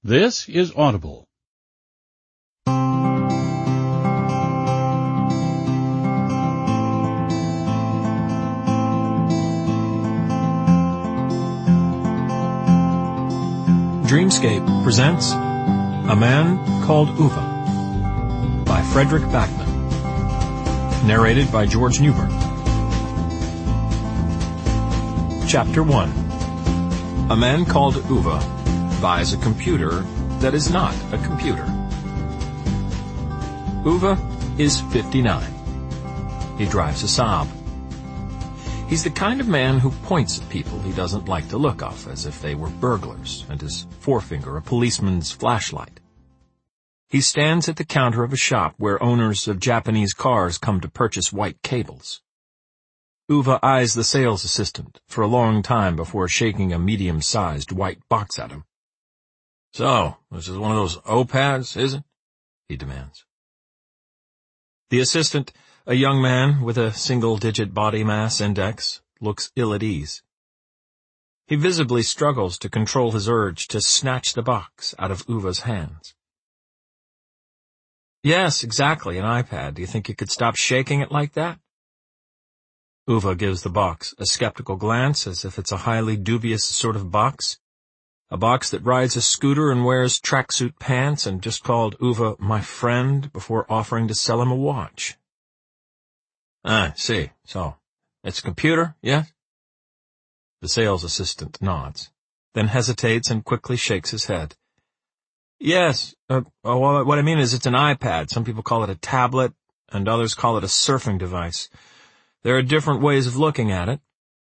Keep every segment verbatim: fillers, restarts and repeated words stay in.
This is Audible. Dreamscape presents A Man Called Uwe by Fredrik Backman. Narrated by George Newbern. Chapter one. A man called Uwe buys a computer that is not a computer. Uwe is fifty-nine. He drives a Saab. He's the kind of man who points at people he doesn't like to look off as if they were burglars, and his forefinger a policeman's flashlight. He stands at the counter of a shop where owners of Japanese cars come to purchase white cables. Uwe eyes the sales assistant for a long time before shaking a medium-sized white box at him. "So, this is one of those O-pads, is it?" he demands. The assistant, a young man with a single-digit body mass index, looks ill at ease. He visibly struggles to control his urge to snatch the box out of Uwe's hands. "Yes, exactly, an iPad. Do you think you could stop shaking it like that?" Uwe gives the box a skeptical glance as if it's a highly dubious sort of box. A box that rides a scooter and wears tracksuit pants and just called Uwe my friend before offering to sell him a watch. "Ah, see. So, it's a computer, yes?" The sales assistant nods, then hesitates and quickly shakes his head. "Yes, uh, well, what I mean is it's an iPad. Some people call it a tablet, and others call it a surfing device. There are different ways of looking at it."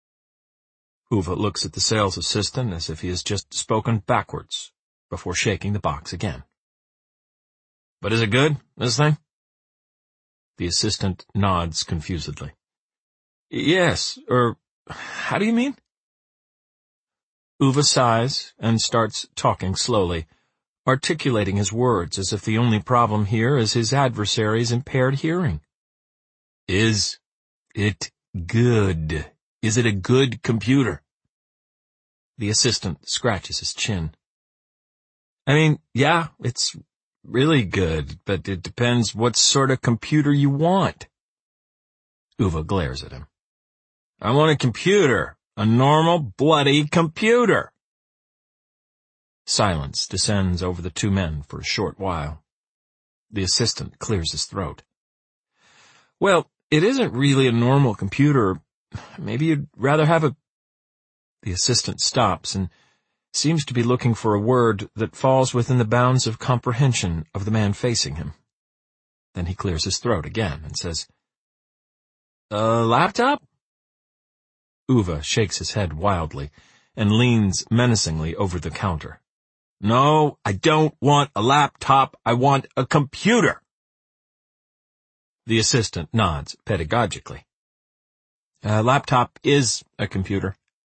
Uwe looks at the sales assistant as if he has just spoken backwards, before shaking the box again. "But is it good, this thing?" The assistant nods confusedly. "Yes, er, how do you mean?" Uwe sighs and starts talking slowly, articulating his words as if the only problem here is his adversary's impaired hearing. "Is it good? Is it a good computer?" The assistant scratches his chin. "I mean, yeah, it's really good, but it depends what sort of computer you want." Uwe glares at him. "I want a computer, a normal, bloody computer." Silence descends over the two men for a short while. The assistant clears his throat. "Well, it isn't really a normal computer. Maybe you'd rather have a—" The assistant stops and seems to be looking for a word that falls within the bounds of comprehension of the man facing him. Then he clears his throat again and says, "A laptop?" Uwe shakes his head wildly and leans menacingly over the counter. "No, I don't want a laptop. I want a computer." The assistant nods pedagogically. "A laptop is a computer."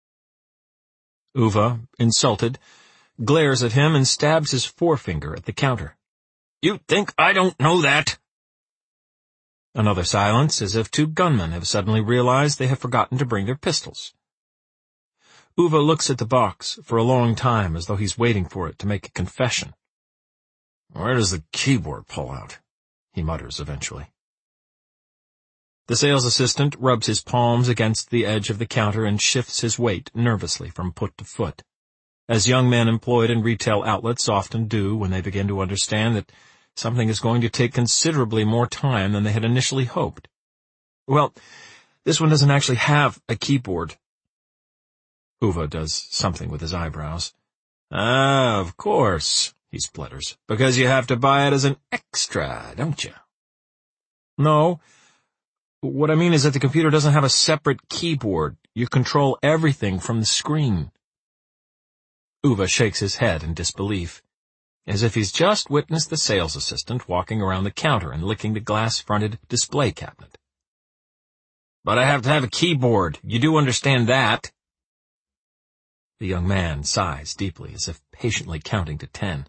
Uwe, insulted, glares at him and stabs his forefinger at the counter. "You think I don't know that?" Another silence, as if two gunmen have suddenly realized they have forgotten to bring their pistols. Uwe looks at the box for a long time as though he's waiting for it to make a confession. "Where does the keyboard pull out?" he mutters eventually. The sales assistant rubs his palms against the edge of the counter and shifts his weight nervously from foot to foot, as young men employed in retail outlets often do when they begin to understand that something is going to take considerably more time than they had initially hoped. "Well, this one doesn't actually have a keyboard." Uwe does something with his eyebrows. "Ah, of course," he splutters, "because you have to buy it as an extra, don't you?" "No. What I mean is that the computer doesn't have a separate keyboard. You control everything from the screen." Uwe shakes his head in disbelief, as if he's just witnessed the sales assistant walking around the counter and licking the glass-fronted display cabinet. "But I have to have a keyboard. You do understand that?" The young man sighs deeply, as if patiently counting to ten.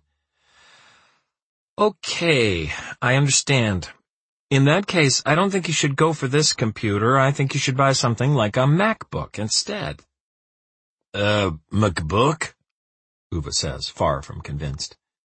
"Okay, I understand. In that case, I don't think you should go for this computer. I think you should buy something like a MacBook instead." "Uh, MacBook?" Uwe says, far from convinced.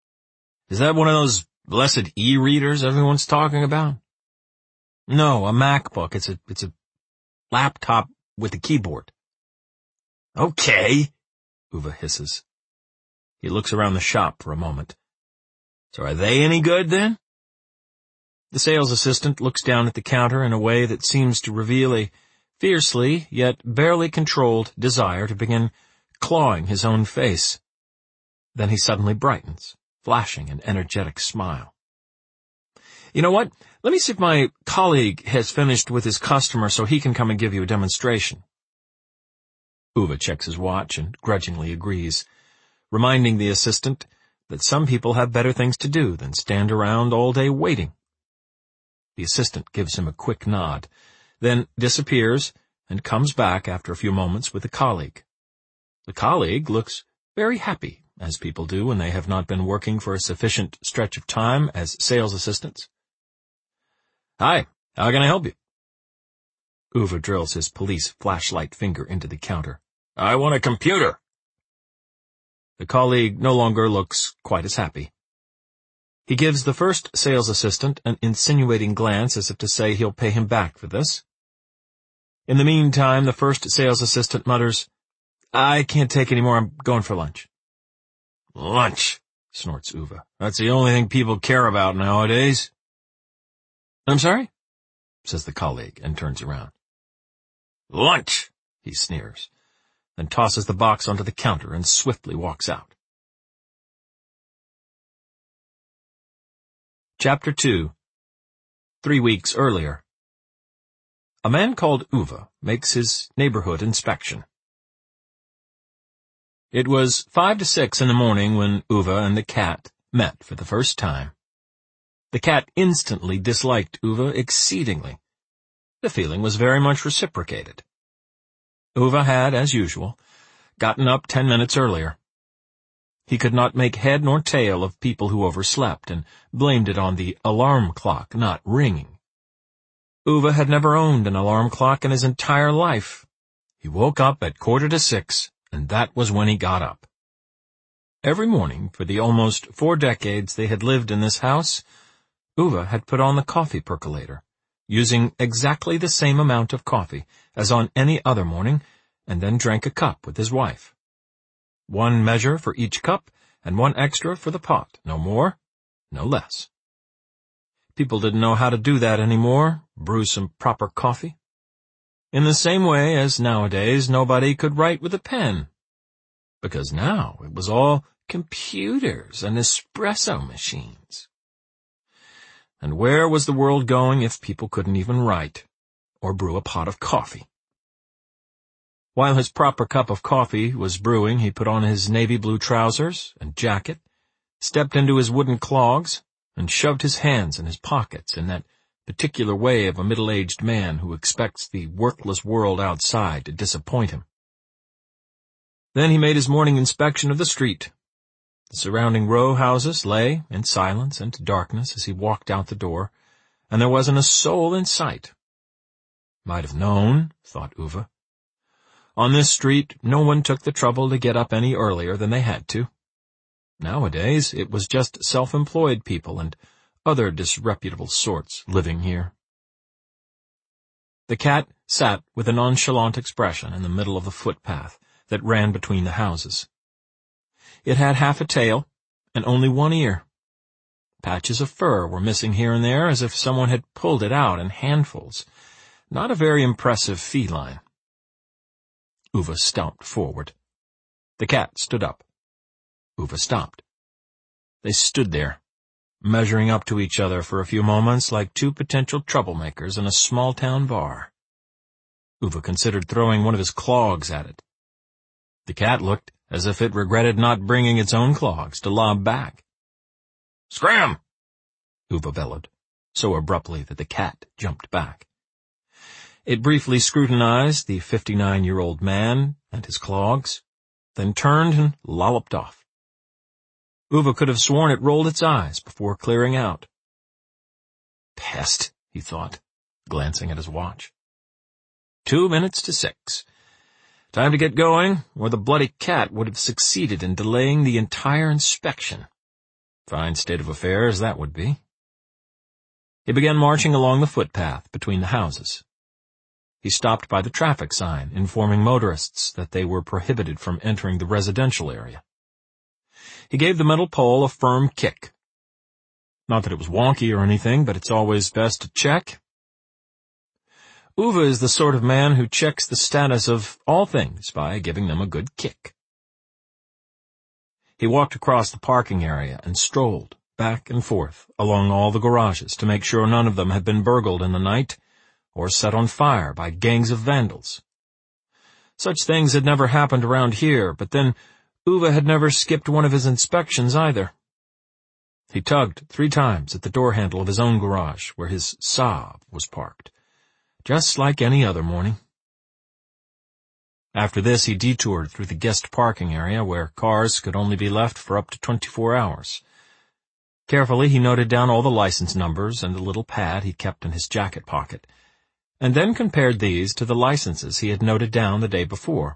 Is that one of those blessed e-readers everyone's talking about? No, a MacBook. It's a, it's a laptop with a keyboard. Okay, Uwe hisses. He looks around the shop for a moment. So are they any good, then? The sales assistant looks down at the counter in a way that seems to reveal a fiercely, yet barely controlled desire to begin clawing his own face. Then he suddenly brightens, flashing an energetic smile. You know what? Let me see if my colleague has finished with his customer so he can come and give you a demonstration. Uwe checks his watch and grudgingly agrees, reminding the assistant that some people have better things to do than stand around all day waiting. The assistant gives him a quick nod, then disappears and comes back after a few moments with a colleague. The colleague looks very happy, as people do when they have not been working for a sufficient stretch of time as sales assistants. Hi, how can I help you? Uwe drills his police flashlight finger into the counter. I want a computer. The colleague no longer looks quite as happy. He gives the first sales assistant an insinuating glance as if to say he'll pay him back for this. In the meantime, the first sales assistant mutters, I can't take any more, I'm going for lunch. Lunch, snorts Uwe. That's the only thing people care about nowadays. I'm sorry? Says the colleague and turns around. Lunch, he sneers, then tosses the box onto the counter and swiftly walks out. Chapter two. Three weeks earlier. A man called Uwe makes his neighborhood inspection. It was five to six in the morning when Uwe and the cat met for the first time. The cat instantly disliked Uwe exceedingly. The feeling was very much reciprocated. Uwe had, as usual, gotten up ten minutes earlier. He could not make head nor tail of people who overslept and blamed it on the alarm clock not ringing. Uwe had never owned an alarm clock in his entire life. He woke up at quarter to six, and that was when he got up. Every morning, for the almost four decades they had lived in this house, Uwe had put on the coffee percolator, using exactly the same amount of coffee as on any other morning, and then drank a cup with his wife. One measure for each cup, and one extra for the pot, no more, no less. People didn't know how to do that anymore, brew some proper coffee. In the same way as nowadays nobody could write with a pen, because now it was all computers and espresso machines. And where was the world going if people couldn't even write, or brew a pot of coffee? While his proper cup of coffee was brewing, he put on his navy blue trousers and jacket, stepped into his wooden clogs, and shoved his hands in his pockets in that particular way of a middle-aged man who expects the workless world outside to disappoint him. Then he made his morning inspection of the street. The surrounding row houses lay in silence and darkness as he walked out the door, and there wasn't a soul in sight. Might have known, thought Uwe. On this street, no one took the trouble to get up any earlier than they had to. Nowadays, it was just self-employed people and other disreputable sorts living here. The cat sat with a nonchalant expression in the middle of the footpath that ran between the houses. It had half a tail and only one ear. Patches of fur were missing here and there as if someone had pulled it out in handfuls. Not a very impressive feline. Uwe stomped forward. The cat stood up. Uwe stopped. They stood there, measuring up to each other for a few moments like two potential troublemakers in a small-town bar. Uwe considered throwing one of his clogs at it. The cat looked as if it regretted not bringing its own clogs to lob back. "Scram!" Uwe bellowed, so abruptly that the cat jumped back. It briefly scrutinized the fifty-nine-year-old man and his clogs, then turned and lolloped off. Uwe could have sworn it rolled its eyes before clearing out. Pest, he thought, glancing at his watch. Two minutes to six. Time to get going, or the bloody cat would have succeeded in delaying the entire inspection. Fine state of affairs that would be. He began marching along the footpath between the houses. He stopped by the traffic sign, informing motorists that they were prohibited from entering the residential area. He gave the metal pole a firm kick. Not that it was wonky or anything, but it's always best to check. Uwe is the sort of man who checks the status of all things by giving them a good kick. He walked across the parking area and strolled back and forth along all the garages to make sure none of them had been burgled in the night or set on fire by gangs of vandals. Such things had never happened around here, but then Uwe had never skipped one of his inspections either. He tugged three times at the door handle of his own garage where his Saab was parked, just like any other morning. After this, he detoured through the guest parking area where cars could only be left for up to twenty-four hours. Carefully, he noted down all the license numbers and the little pad he kept in his jacket pocket, and then compared these to the licenses he had noted down the day before.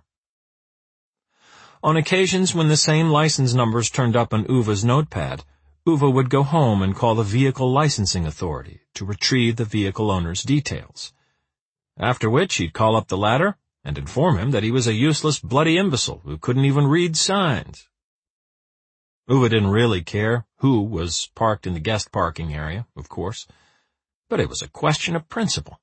On occasions when the same license numbers turned up on Uwe's notepad, Uwe would go home and call the Vehicle Licensing Authority to retrieve the vehicle owner's details, after which he'd call up the latter and inform him that he was a useless, bloody imbecile who couldn't even read signs. Uwe didn't really care who was parked in the guest parking area, of course, but it was a question of principle.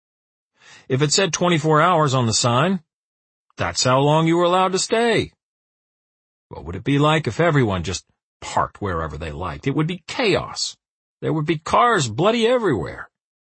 If it said twenty-four hours on the sign, that's how long you were allowed to stay. What would it be like if everyone just parked wherever they liked? It would be chaos. There would be cars bloody everywhere.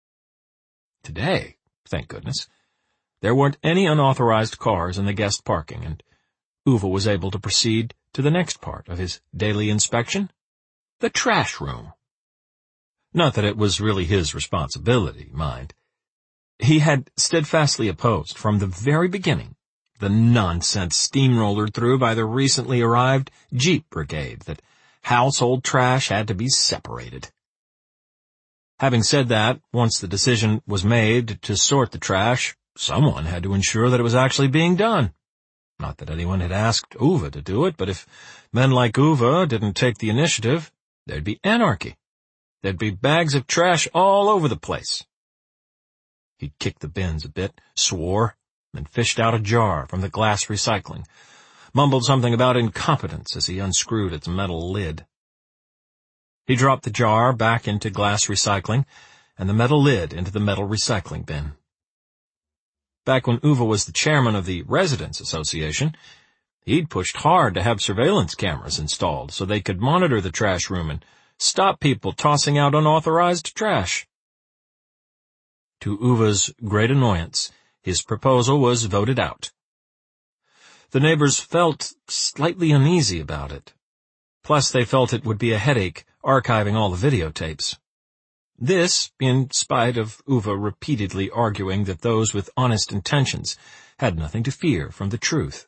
Today, thank goodness, there weren't any unauthorized cars in the guest parking, and Uwe was able to proceed to the next part of his daily inspection, the trash room. Not that it was really his responsibility, mind. He had steadfastly opposed, from the very beginning, the nonsense steamrollered through by the recently arrived Jeep Brigade that household trash had to be separated. Having said that, once the decision was made to sort the trash, someone had to ensure that it was actually being done. Not that anyone had asked Uwe to do it, but if men like Uwe didn't take the initiative, there'd be anarchy. There'd be bags of trash all over the place. He kicked the bins a bit, swore, and fished out a jar from the glass recycling, mumbled something about incompetence as he unscrewed its metal lid. He dropped the jar back into glass recycling, and the metal lid into the metal recycling bin. Back when Uwe was the chairman of the Residents Association, he'd pushed hard to have surveillance cameras installed so they could monitor the trash room and stop people tossing out unauthorized trash. To Uwe's great annoyance, his proposal was voted out. The neighbors felt slightly uneasy about it. Plus, they felt it would be a headache archiving all the videotapes. This, in spite of Uwe repeatedly arguing that those with honest intentions had nothing to fear from the truth.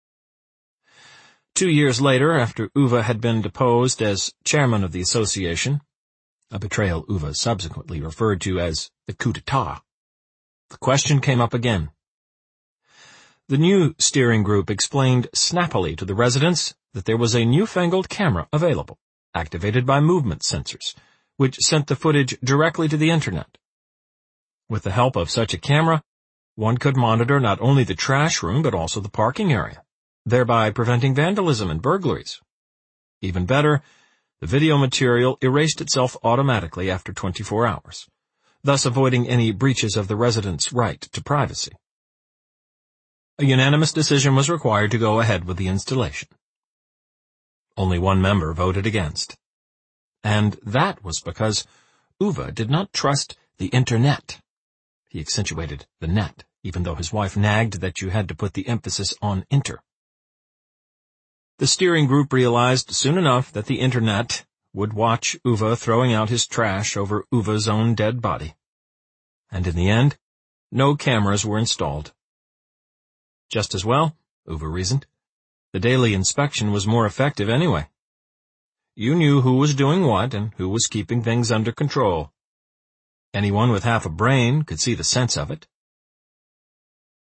Two years later, after Uwe had been deposed as chairman of the association, a betrayal Uwe subsequently referred to as the coup d'etat, the question came up again. The new steering group explained snappily to the residents that there was a newfangled camera available, activated by movement sensors, which sent the footage directly to the Internet. With the help of such a camera, one could monitor not only the trash room but also the parking area, thereby preventing vandalism and burglaries. Even better, the video material erased itself automatically after twenty-four hours, thus avoiding any breaches of the residents' right to privacy. A unanimous decision was required to go ahead with the installation. Only one member voted against. And that was because Uwe did not trust the Internet. He accentuated the net, even though his wife nagged that you had to put the emphasis on inter. The steering group realized soon enough that the Internet would watch Uwe throwing out his trash over Uwe's own dead body. And in the end, no cameras were installed. Just as well, Uwe reasoned. The daily inspection was more effective anyway. You knew who was doing what and who was keeping things under control. Anyone with half a brain could see the sense of it.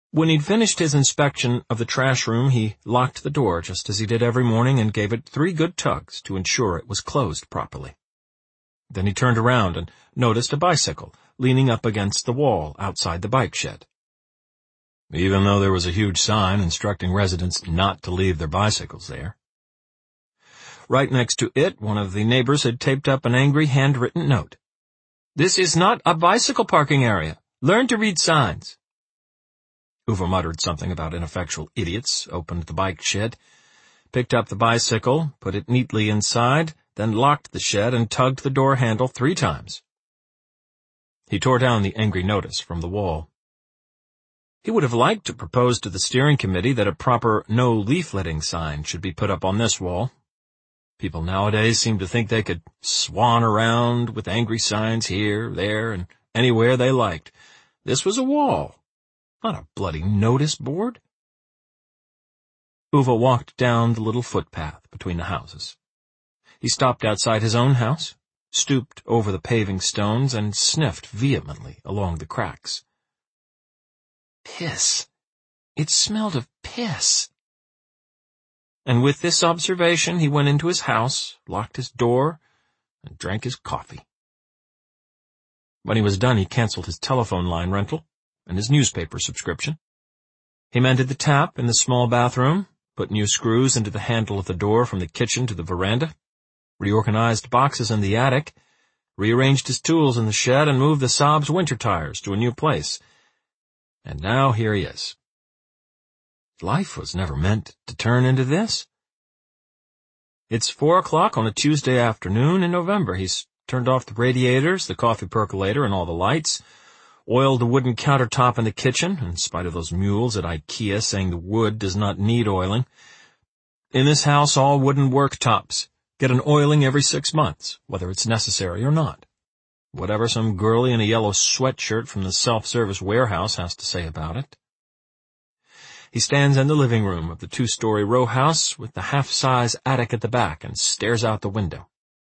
When he'd finished his inspection of the trash room, he locked the door just as he did every morning and gave it three good tugs to ensure it was closed properly. Then he turned around and noticed a bicycle leaning up against the wall outside the bike shed. Even though there was a huge sign instructing residents not to leave their bicycles there. Right next to it, one of the neighbors had taped up an angry handwritten note. "This is not a bicycle parking area. Learn to read signs." Uwe muttered something about ineffectual idiots, opened the bike shed, picked up the bicycle, put it neatly inside, then locked the shed and tugged the door handle three times. He tore down the angry notice from the wall. He would have liked to propose to the steering committee that a proper no leafletting sign should be put up on this wall. People nowadays seem to think they could swan around with angry signs here, there, and anywhere they liked. This was a wall, not a bloody notice board. Uwe walked down the little footpath between the houses. He stopped outside his own house, stooped over the paving stones, and sniffed vehemently along the cracks. Piss. It smelled of piss. And with this observation, he went into his house, locked his door, and drank his coffee. When he was done, he canceled his telephone line rental and his newspaper subscription. He mended the tap in the small bathroom, put new screws into the handle of the door from the kitchen to the veranda, reorganized boxes in the attic, rearranged his tools in the shed, and moved the Saab's winter tires to a new place. And now here he is. Life was never meant to turn into this. It's four o'clock on a Tuesday afternoon in November. He's turned off the radiators, the coffee percolator, and all the lights, oiled the wooden countertop in the kitchen, in spite of those mules at IKEA saying the wood does not need oiling. In this house, all wooden worktops get an oiling every six months, whether it's necessary or not. Whatever some girlie in a yellow sweatshirt from the self-service warehouse has to say about it. He stands in the living room of the two-story row house with the half-size attic at the back and stares out the window.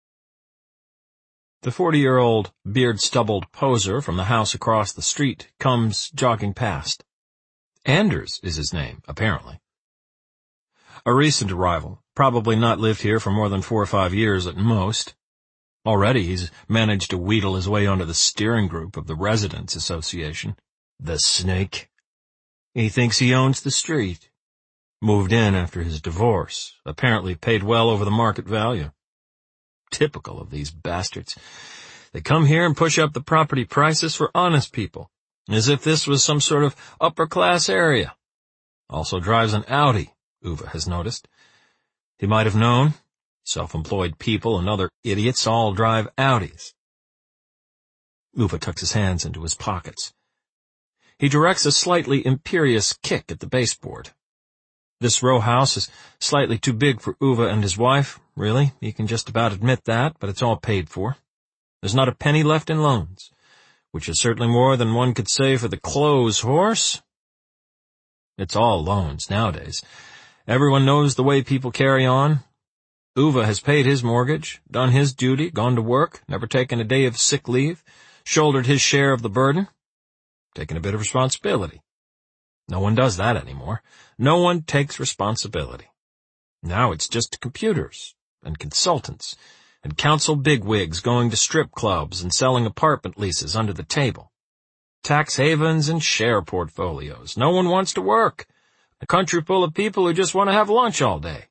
The forty-year-old, beard-stubbled poser from the house across the street comes jogging past. Anders is his name, apparently. A recent arrival, probably not lived here for more than four or five years at most. Already he's managed to wheedle his way onto the steering group of the Residents Association. The snake. He thinks he owns the street. Moved in after his divorce, apparently paid well over the market value. Typical of these bastards. They come here and push up the property prices for honest people, as if this was some sort of upper-class area. Also drives an Audi, Uwe has noticed. He might have known. Self-employed people and other idiots all drive Audis. Uwe tucks his hands into his pockets. He directs a slightly imperious kick at the baseboard. This row house is slightly too big for Uwe and his wife, really. He can just about admit that, but it's all paid for. There's not a penny left in loans, which is certainly more than one could say for the clothes horse. It's all loans nowadays. Everyone knows the way people carry on. Uwe has paid his mortgage, done his duty, gone to work, never taken a day of sick leave, shouldered his share of the burden, taken a bit of responsibility. No one does that anymore. No one takes responsibility. Now it's just computers and consultants and council bigwigs going to strip clubs and selling apartment leases under the table. Tax havens and share portfolios. No one wants to work. A country full of people who just want to have lunch all day.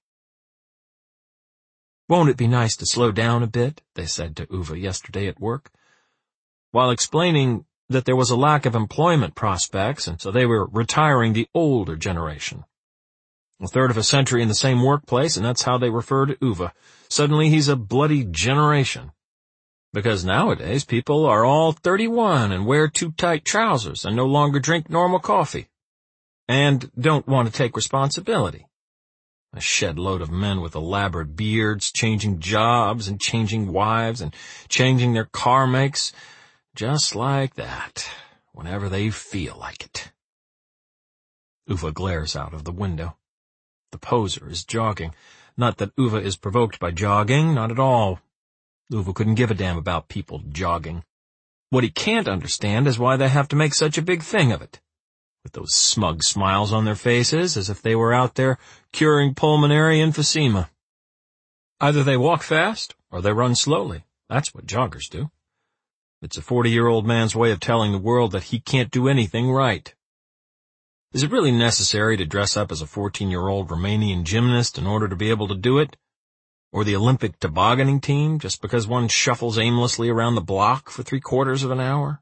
Won't it be nice to slow down a bit, they said to Uwe yesterday at work. While explaining that there was a lack of employment prospects, and so they were retiring the older generation. A third of a century in the same workplace, and that's how they refer to Uwe. Suddenly he's a bloody generation. Because nowadays people are all thirty-one and wear too tight trousers and no longer drink normal coffee. And don't want to take responsibility. A shed load of men with elaborate beards, changing jobs and changing wives and changing their car makes, just like that, whenever they feel like it. Uwe glares out of the window. The poser is jogging. Not that Uwe is provoked by jogging, not at all. Uwe couldn't give a damn about people jogging. What he can't understand is why they have to make such a big thing of it. with those smug smiles on their faces as if they were out there curing pulmonary emphysema. Either they walk fast or they run slowly. That's what joggers do. It's a forty-year-old man's way of telling the world that he can't do anything right. Is it really necessary to dress up as a fourteen-year-old Romanian gymnast in order to be able to do it? Or the Olympic tobogganing team, just because one shuffles aimlessly around the block for three-quarters of an hour?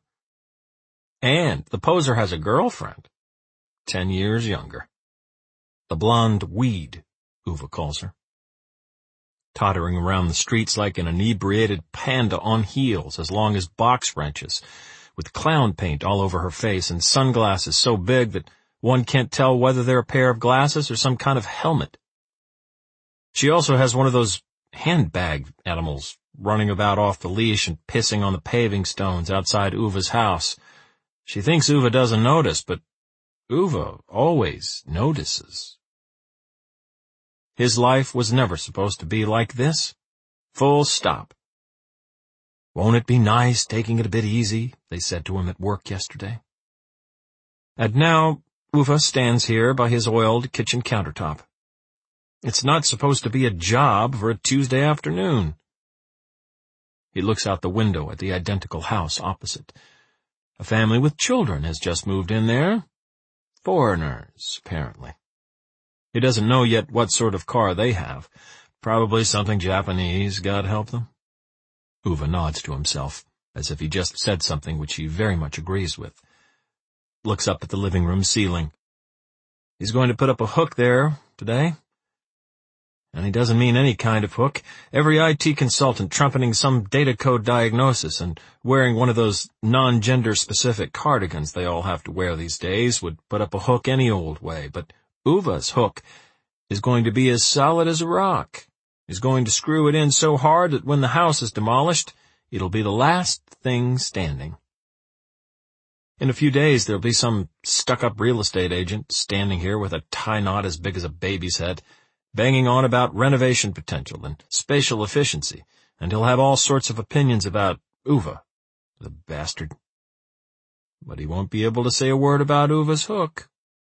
And the poser has a girlfriend, ten years younger. The blonde weed, Uwe calls her. Tottering around the streets like an inebriated panda on heels as long as box wrenches, with clown paint all over her face and sunglasses so big that one can't tell whether they're a pair of glasses or some kind of helmet. She also has one of those handbag animals running about off the leash and pissing on the paving stones outside Uwe's house. She thinks Uwe doesn't notice, but Uwe always notices. His life was never supposed to be like this. Full stop. Won't it be nice taking it a bit easy, they said to him at work yesterday. And now Uwe stands here by his oiled kitchen countertop. It's not supposed to be a job for a Tuesday afternoon. He looks out the window at the identical house opposite. A family with children has just moved in there. Foreigners, apparently. He doesn't know yet what sort of car they have. Probably something Japanese, God help them. Uwe nods to himself, as if he just said something which he very much agrees with. Looks up at the living room ceiling. He's going to put up a hook there today. And he doesn't mean any kind of hook. Every I T consultant trumpeting some data code diagnosis and wearing one of those non-gender specific cardigans they all have to wear these days would put up a hook any old way, but Uwe's hook is going to be as solid as a rock. He's going to screw it in so hard that when the house is demolished, it'll be the last thing standing. In a few days, there'll be some stuck-up real estate agent standing here with a tie knot as big as a baby's head, banging on about renovation potential and spatial efficiency, and he'll have all sorts of opinions about Uwe, the bastard. But he won't be able to say a word about Uwe's hook.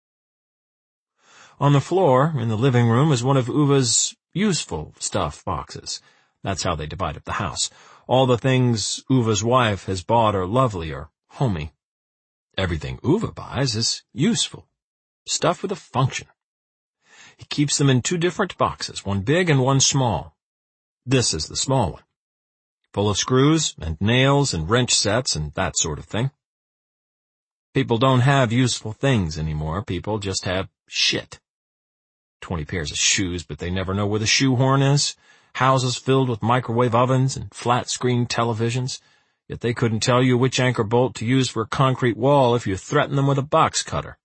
On the floor, in the living room, is one of Uwe's useful stuff boxes. That's how they divide up the house. All the things Uwe's wife has bought are lovely or homey. Everything Uwe buys is useful. Stuff with a function. He keeps them in two different boxes, one big and one small. This is the small one, full of screws and nails and wrench sets and that sort of thing. People don't have useful things anymore. People just have shit. Twenty pairs of shoes, but they never know where the shoehorn is. Houses filled with microwave ovens and flat-screen televisions, yet they couldn't tell you which anchor bolt to use for a concrete wall if you threatened them with a box cutter.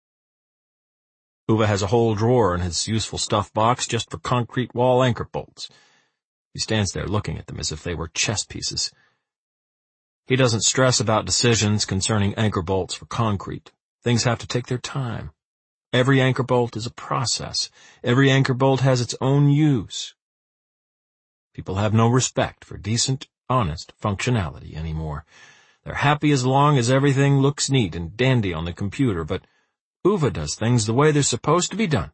Uwe has a whole drawer in his useful stuff box just for concrete wall anchor bolts. He stands there looking at them as if they were chess pieces. He doesn't stress about decisions concerning anchor bolts for concrete. Things have to take their time. Every anchor bolt is a process. Every anchor bolt has its own use. People have no respect for decent, honest functionality anymore. They're happy as long as everything looks neat and dandy on the computer, but Uwe does things the way they're supposed to be done.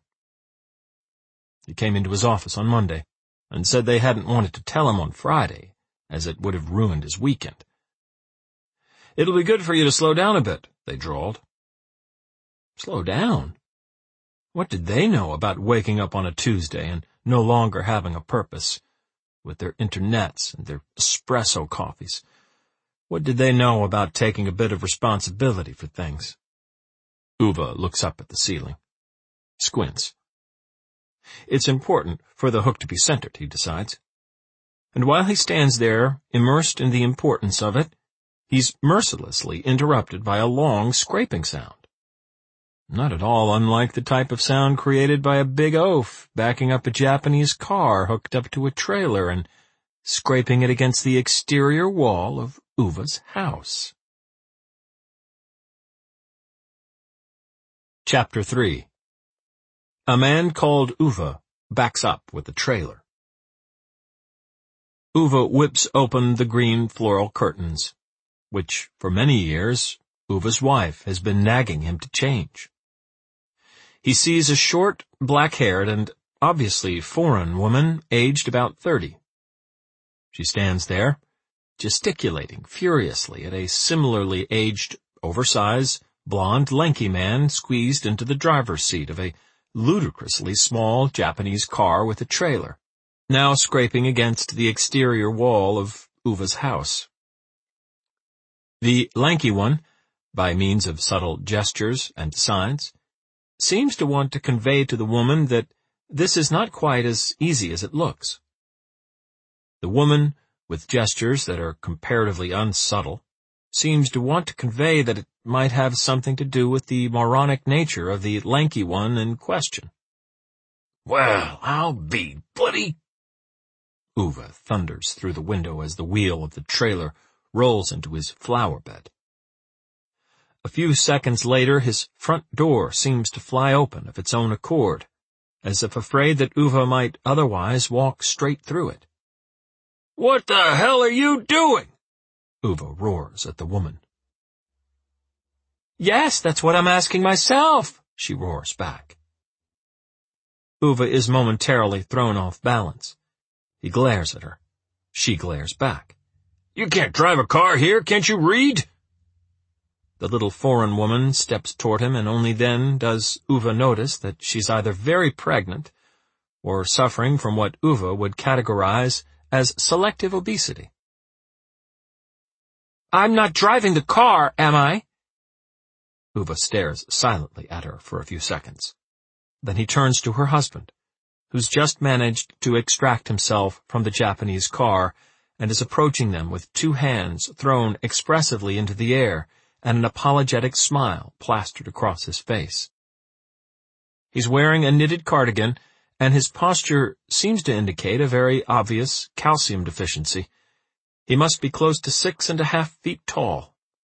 He came into his office on Monday and said they hadn't wanted to tell him on Friday, as it would have ruined his weekend. "It'll be good for you to slow down a bit," they drawled. Slow down? What did they know about waking up on a Tuesday and no longer having a purpose, with their internets and their espresso coffees? What did they know about taking a bit of responsibility for things? Uwe looks up at the ceiling. Squints. It's important for the hook to be centered, he decides. And while he stands there, immersed in the importance of it, he's mercilessly interrupted by a long scraping sound. Not at all unlike the type of sound created by a big oaf backing up a Japanese car hooked up to a trailer and scraping it against the exterior wall of Uwe's house. Chapter three. A man called Uwe backs up with a trailer. Uwe whips open the green floral curtains, which for many years Uva's wife has been nagging him to change. He sees a short, black-haired, and obviously foreign woman aged about thirty. She stands there, gesticulating furiously at a similarly aged, oversized, blonde, lanky man squeezed into the driver's seat of a ludicrously small Japanese car with a trailer, now scraping against the exterior wall of Uva's house. The lanky one, by means of subtle gestures and signs, seems to want to convey to the woman that this is not quite as easy as it looks. The woman, with gestures that are comparatively unsubtle, seems to want to convey that it might have something to do with the moronic nature of the lanky one in question. "Well, I'll be bloody—" Uva thunders through the window as the wheel of the trailer rolls into his flower bed. A few seconds later, his front door seems to fly open of its own accord, as if afraid that Uva might otherwise walk straight through it. "What the hell are you doing?" Uva roars at the woman. "Yes, that's what I'm asking myself," she roars back. Uva is momentarily thrown off balance. He glares at her. She glares back. "You can't drive a car here, can't you read?" The little foreign woman steps toward him, and only then does Uva notice that she's either very pregnant or suffering from what Uva would categorize as selective obesity. "I'm not driving the car, am I?" Uva stares silently at her for a few seconds. Then he turns to her husband, who's just managed to extract himself from the Japanese car and is approaching them with two hands thrown expressively into the air and an apologetic smile plastered across his face. He's wearing a knitted cardigan, and his posture seems to indicate a very obvious calcium deficiency. He must be close to six and a half feet tall.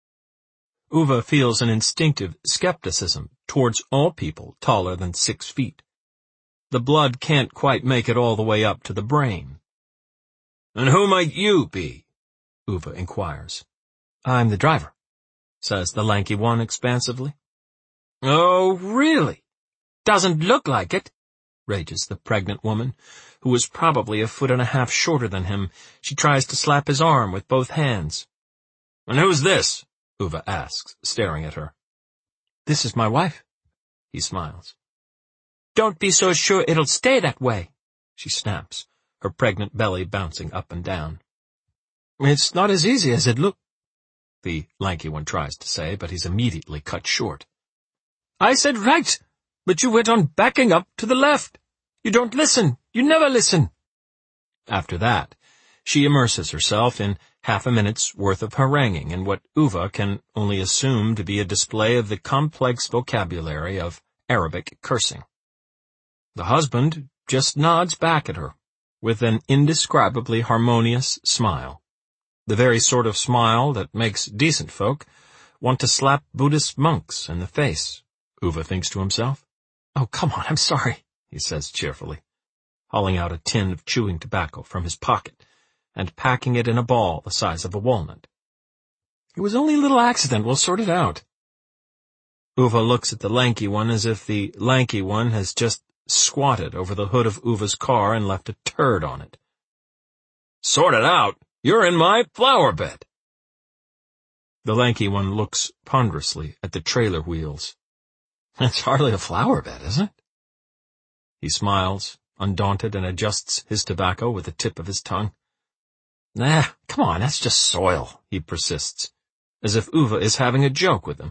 Uva feels an instinctive skepticism towards all people taller than six feet. The blood can't quite make it all the way up to the brain. "And who might you be?" Uva inquires. "I'm the driver," says the lanky one expansively. "Oh, really? Doesn't look like it," rages the pregnant woman, who is probably a foot and a half shorter than him. She tries to slap his arm with both hands. "And who's this?" Uva asks, staring at her. "This is my wife," he smiles. "Don't be so sure it'll stay that way," she snaps, her pregnant belly bouncing up and down. "It's not as easy as it looks," the lanky one tries to say, but he's immediately cut short. "I said right, but you went on backing up to the left. You don't listen. You never listen." After that, she immerses herself in half a minute's worth of haranguing in what Uva can only assume to be a display of the complex vocabulary of Arabic cursing. The husband just nods back at her with an indescribably harmonious smile, the very sort of smile that makes decent folk want to slap Buddhist monks in the face, Uva thinks to himself. "Oh, come on, I'm sorry," he says cheerfully, hauling out a tin of chewing tobacco from his pocket and packing it in a ball the size of a walnut. "It was only a little accident. We'll sort it out." Uva looks at the lanky one as if the lanky one has just squatted over the hood of Uva's car and left a turd on it. "Sort it out? You're in my flower bed." The lanky one looks ponderously at the trailer wheels. "It's hardly a flower bed, is it?" He smiles, undaunted, and adjusts his tobacco with the tip of his tongue. "Nah, come on, that's just soil," he persists, as if Uva is having a joke with him.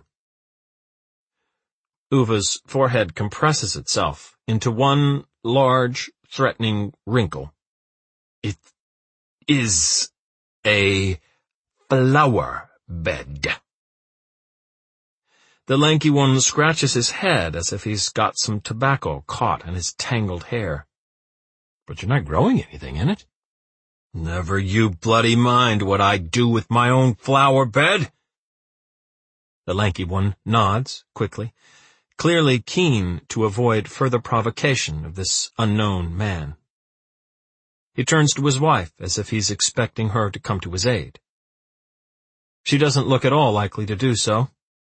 Uva's forehead compresses itself into one large, threatening wrinkle. "It is a flower bed." The lanky one scratches his head as if he's got some tobacco caught in his tangled hair. "But you're not growing anything in it." "Never you bloody mind what I do with my own flower bed." The lanky one nods quickly, clearly keen to avoid further provocation of this unknown man. He turns to his wife as if he's expecting her to come to his aid. She doesn't look at all likely to do so,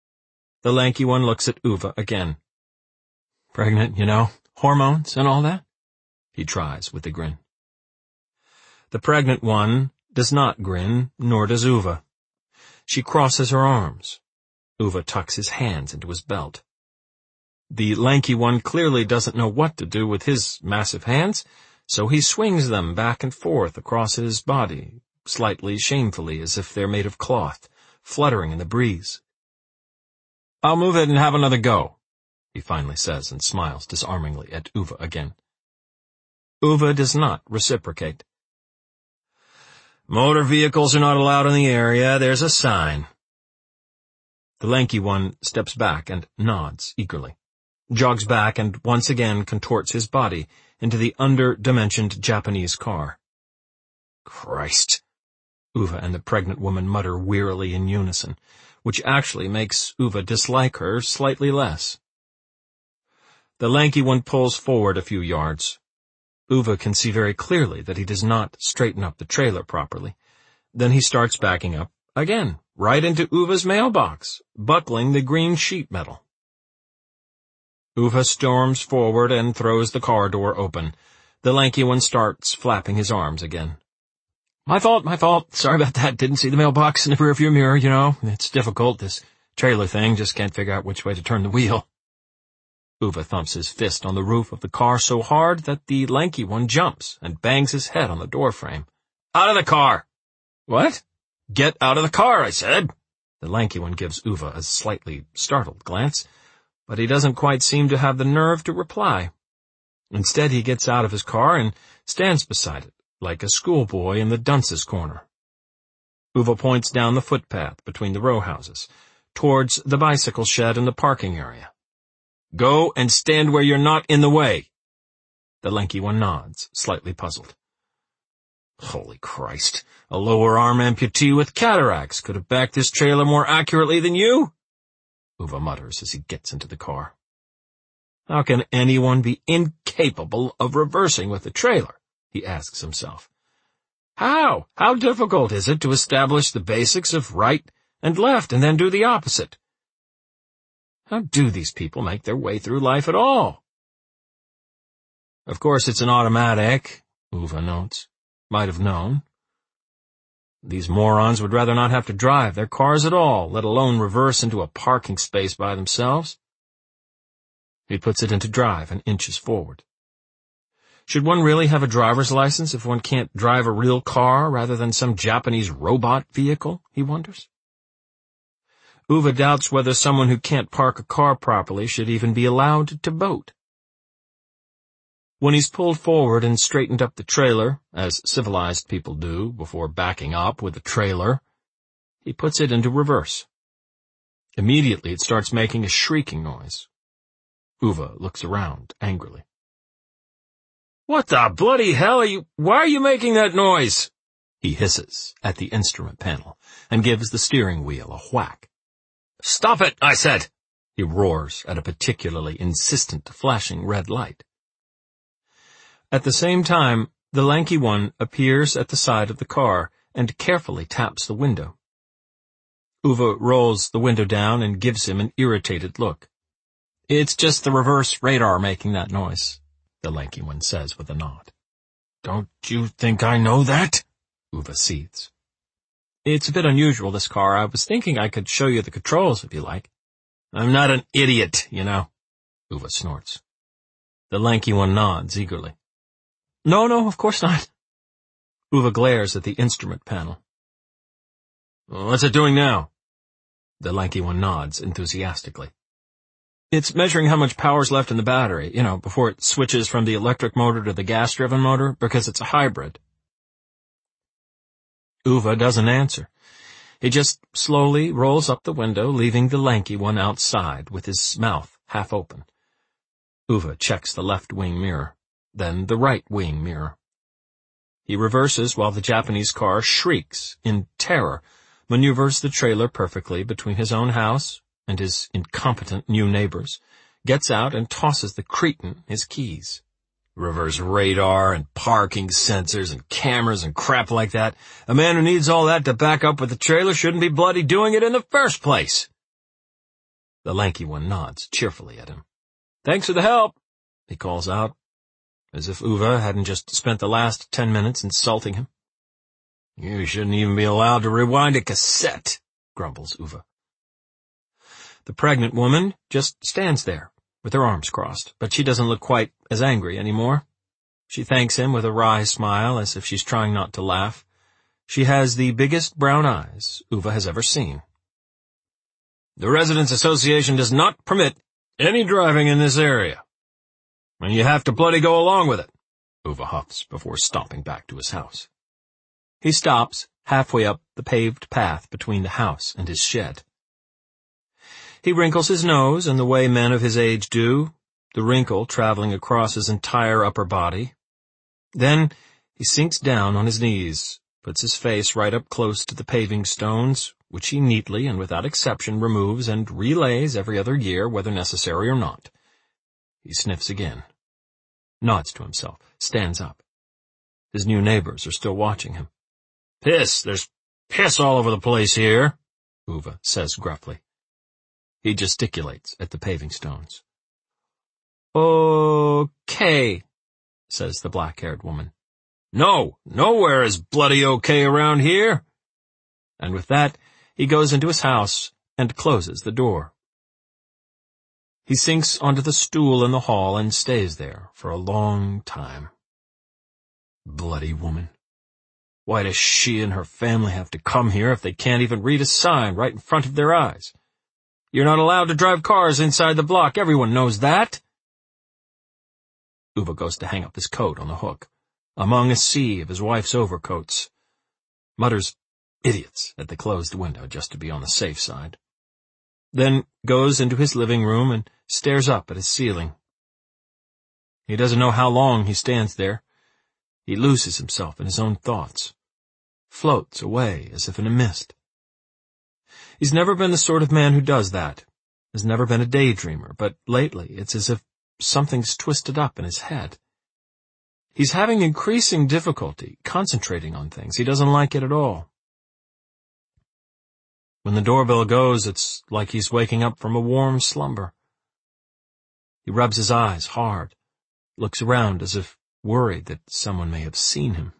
The lanky one looks at Uva again. Pregnant, you know, hormones and all that? He tries with a grin. The pregnant one does not grin, nor does Uva. She crosses her arms. Uva tucks his hands into his belt. The lanky one clearly doesn't know what to do with his massive hands, so he swings them back and forth across his body, slightly shamefully, as if they're made of cloth, fluttering in the breeze. I'll move it and have another go, he finally says and smiles disarmingly at Uva again. Uva does not reciprocate. Motor vehicles are not allowed in the area. There's a sign. The lanky one steps back and nods eagerly, jogs back and once again contorts his body into the under-dimensioned Japanese car. Christ, Uva and the pregnant woman mutter wearily in unison, which actually makes Uva dislike her slightly less. The lanky one pulls forward a few yards. Uva can see very clearly that he does not straighten up the trailer properly. Then he starts backing up again, right into Uva's mailbox, buckling the green sheet metal. Uva storms forward and throws the car door open. The lanky one starts flapping his arms again. My fault, my fault. Sorry about that. Didn't see the mailbox in the rearview mirror, you know. It's difficult, this trailer thing. Just can't figure out which way to turn the wheel. Uva thumps his fist on the roof of the car so hard that the lanky one jumps and bangs his head on the doorframe. Out of the car! What? Get out of the car, I said. The lanky one gives Uva a slightly startled glance, but he doesn't quite seem to have the nerve to reply. Instead, he gets out of his car and stands beside it, like a schoolboy in the dunce's corner. Uva points down the footpath between the row houses, towards the bicycle shed and the parking area. Go and stand where you're not in the way. The lanky one nods, slightly puzzled. Holy Christ, a lower arm amputee with cataracts could have backed this trailer more accurately than you? Uva mutters as he gets into the car. How can anyone be incapable of reversing with a trailer? He asks himself. How? How difficult is it to establish the basics of right and left and then do the opposite? How do these people make their way through life at all? Of course it's an automatic, Uva notes. Might have known. These morons would rather not have to drive their cars at all, let alone reverse into a parking space by themselves. He puts it into drive and inches forward. Should one really have a driver's license if one can't drive a real car rather than some Japanese robot vehicle, he wonders. Uva doubts whether someone who can't park a car properly should even be allowed to boat. When he's pulled forward and straightened up the trailer, as civilized people do before backing up with a trailer, he puts it into reverse. Immediately it starts making a shrieking noise. Uva looks around angrily. What the bloody hell are you— why are you making that noise? He hisses at the instrument panel and gives the steering wheel a whack. Stop it, I said, he roars at a particularly insistent flashing red light. At the same time, the lanky one appears at the side of the car and carefully taps the window. Uva rolls the window down and gives him an irritated look. It's just the reverse radar making that noise, the lanky one says with a nod. Don't you think I know that? Uva seethes. It's a bit unusual, this car. I was thinking I could show you the controls if you like. I'm not an idiot, you know, Uva snorts. The lanky one nods eagerly. No, no, of course not. Uva glares at the instrument panel. What's it doing now? The lanky one nods enthusiastically. It's measuring how much power's left in the battery, you know, before it switches from the electric motor to the gas-driven motor, because it's a hybrid. Uva doesn't answer. He just slowly rolls up the window, leaving the lanky one outside with his mouth half open. Uva checks the left wing mirror, then the right wing mirror. He reverses while the Japanese car shrieks in terror, maneuvers the trailer perfectly between his own house and his incompetent new neighbor's, gets out and tosses the cretin his keys. Reverse radar and parking sensors and cameras and crap like that. A man who needs all that to back up with the trailer shouldn't be bloody doing it in the first place. The lanky one nods cheerfully at him. "Thanks for the help," he calls out, as if Uva hadn't just spent the last ten minutes insulting him. "You shouldn't even be allowed to rewind a cassette," grumbles Uva. The pregnant woman just stands there, with her arms crossed, but she doesn't look quite as angry anymore. She thanks him with a wry smile, as if she's trying not to laugh. She has the biggest brown eyes Uva has ever seen. "The Residents Association does not permit any driving in this area, and you have to bloody go along with it," Uva huffs before stomping back to his house. He stops halfway up the paved path between the house and his shed. He wrinkles his nose in the way men of his age do, the wrinkle traveling across his entire upper body. Then he sinks down on his knees, puts his face right up close to the paving stones, which he neatly and without exception removes and relays every other year, whether necessary or not. He sniffs again, nods to himself, stands up. His new neighbors are still watching him. "Piss! There's piss all over the place here," Uva says gruffly. He gesticulates at the paving stones. "Okay," says the black-haired woman. "No, nowhere is bloody okay around here." And with that, he goes into his house and closes the door. He sinks onto the stool in the hall and stays there for a long time. Bloody woman. Why does she and her family have to come here if they can't even read a sign right in front of their eyes? You're not allowed to drive cars inside the block. Everyone knows that. Uva goes to hang up his coat on the hook, among a sea of his wife's overcoats. Mutters idiots at the closed window just to be on the safe side. Then goes into his living room and stares up at his ceiling. He doesn't know how long he stands there. He loses himself in his own thoughts, floats away as if in a mist. He's never been the sort of man who does that, has never been a daydreamer, but lately it's as if something's twisted up in his head. He's having increasing difficulty concentrating on things. He doesn't like it at all. When the doorbell goes, it's like he's waking up from a warm slumber. He rubs his eyes hard, looks around as if worried that someone may have seen him.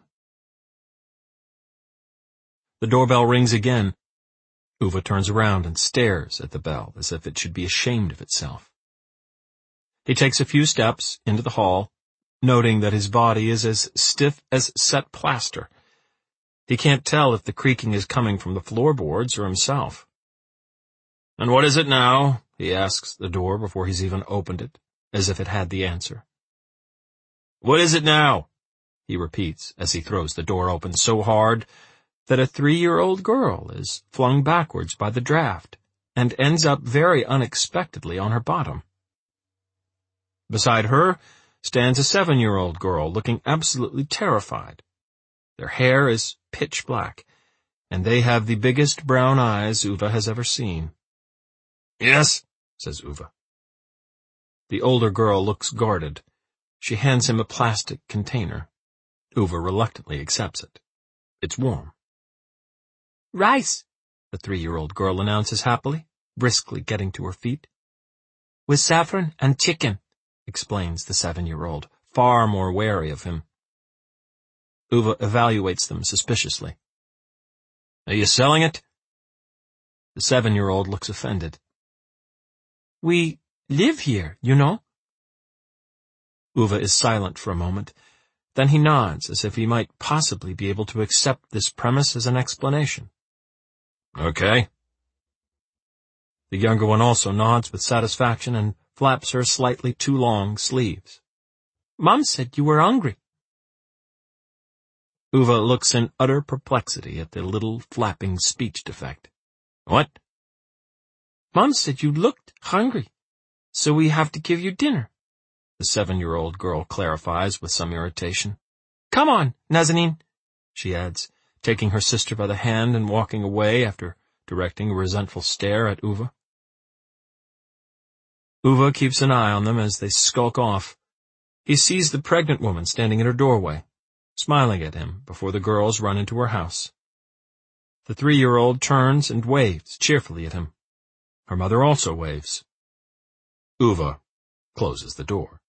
The doorbell rings again. Uva turns around and stares at the bell as if it should be ashamed of itself. He takes a few steps into the hall, noting that his body is as stiff as set plaster. He can't tell if the creaking is coming from the floorboards or himself. "And what is it now?" he asks the door before he's even opened it, as if it had the answer. "What is it now?" he repeats as he throws the door open so hard that a three-year-old girl is flung backwards by the draft and ends up very unexpectedly on her bottom. Beside her stands a seven-year-old girl looking absolutely terrified. Their hair is pitch black, and they have the biggest brown eyes Uva has ever seen. "Yes," says Uva. The older girl looks guarded. She hands him a plastic container. Uva reluctantly accepts it. It's warm. "Rice," the three-year-old girl announces happily, briskly getting to her feet. "With saffron and chicken," explains the seven-year-old, far more wary of him. Uva evaluates them suspiciously. "Are you selling it?" The seven-year-old looks offended. "We live here, you know." Uva is silent for a moment. Then he nods as if he might possibly be able to accept this premise as an explanation. "Okay." The younger one also nods with satisfaction and flaps her slightly too long sleeves. "Mom said you were hungry." Uva looks in utter perplexity at the little flapping speech defect. "What?" "Mom said you looked hungry, so we have to give you dinner," the seven-year-old girl clarifies with some irritation. "Come on, Nazanin," she adds, taking her sister by the hand and walking away after directing a resentful stare at Uva. Uva keeps an eye on them as they skulk off. He sees the pregnant woman standing in her doorway, smiling at him before the girls run into her house. The three-year-old turns and waves cheerfully at him. Her mother also waves. Uwe closes the door.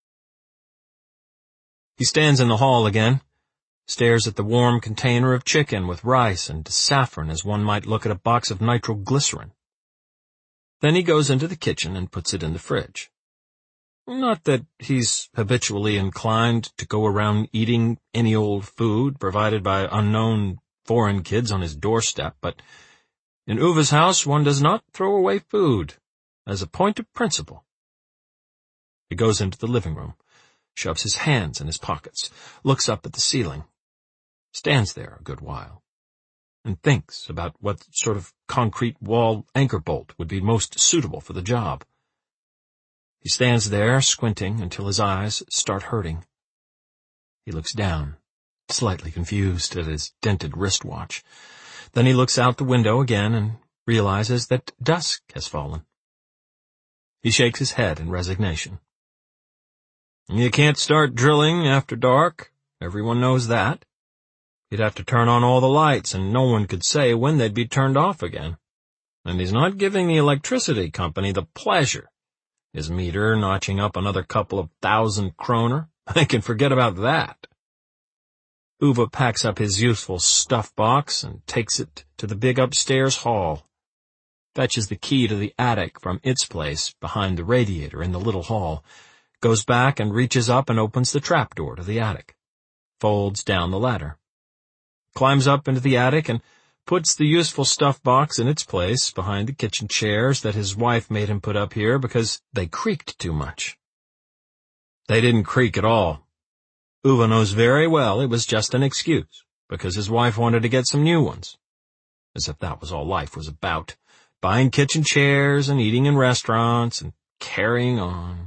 He stands in the hall again, stares at the warm container of chicken with rice and saffron as one might look at a box of nitroglycerin. Then he goes into the kitchen and puts it in the fridge. Not that he's habitually inclined to go around eating any old food provided by unknown foreign kids on his doorstep, but in Uwe's house one does not throw away food, as a point of principle. He goes into the living room, shoves his hands in his pockets, looks up at the ceiling, stands there a good while, and thinks about what sort of concrete wall anchor bolt would be most suitable for the job. He stands there, squinting until his eyes start hurting. He looks down, slightly confused, at his dented wristwatch. Then he looks out the window again and realizes that dusk has fallen. He shakes his head in resignation. You can't start drilling after dark. Everyone knows that. He'd have to turn on all the lights, and no one could say when they'd be turned off again. And he's not giving the electricity company the pleasure. His meter notching up another couple of thousand kroner. I can forget about that. Uwe packs up his useful stuff box and takes it to the big upstairs hall, fetches the key to the attic from its place behind the radiator in the little hall, goes back and reaches up and opens the trapdoor to the attic, folds down the ladder, climbs up into the attic and puts the useful stuff box in its place behind the kitchen chairs that his wife made him put up here because they creaked too much. They didn't creak at all. Uwe knows very well it was just an excuse, because his wife wanted to get some new ones. As if that was all life was about, buying kitchen chairs and eating in restaurants and carrying on.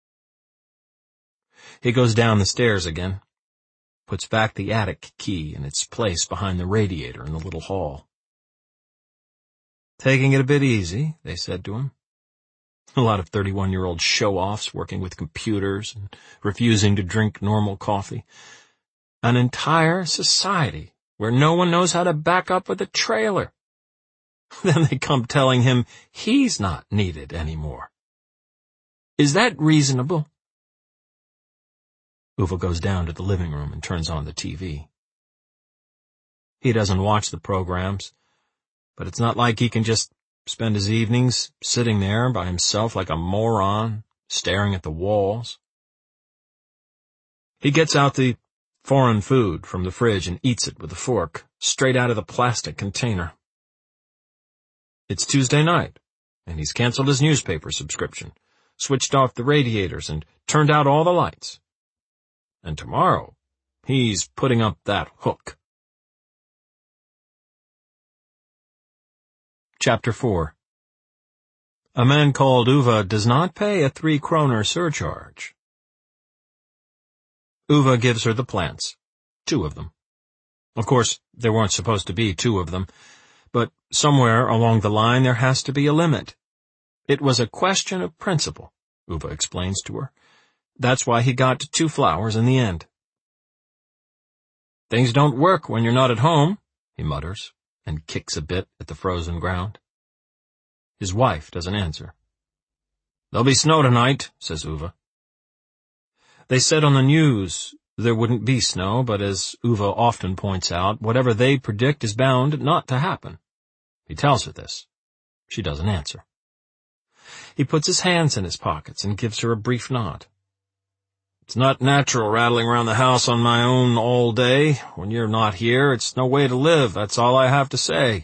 He goes down the stairs again, puts back the attic key in its place behind the radiator in the little hall. Taking it a bit easy, they said to him. A lot of thirty-one-year-old show-offs working with computers and refusing to drink normal coffee. An entire society where no one knows how to back up with a trailer. Then they come telling him he's not needed anymore. Is that reasonable? Uwe goes down to the living room and turns on the T V. He doesn't watch the programs, but it's not like he can just spend his evenings sitting there by himself like a moron, staring at the walls. He gets out the foreign food from the fridge and eats it with a fork, straight out of the plastic container. It's Tuesday night, and he's canceled his newspaper subscription, switched off the radiators, and turned out all the lights. And tomorrow, he's putting up that hook. Chapter four. A man called Uwe does not pay a three kroner surcharge. Uwe gives her the plants, two of them. Of course, there weren't supposed to be two of them, but somewhere along the line there has to be a limit. It was a question of principle, Uwe explains to her. That's why he got to two flowers in the end. Things don't work when you're not at home, he mutters, and kicks a bit at the frozen ground. His wife doesn't answer. There'll be snow tonight, says Uwe. They said on the news there wouldn't be snow, but as Uwe often points out, whatever they predict is bound not to happen. He tells her this. She doesn't answer. He puts his hands in his pockets and gives her a brief nod. It's not natural rattling around the house on my own all day. When you're not here, it's no way to live. That's all I have to say.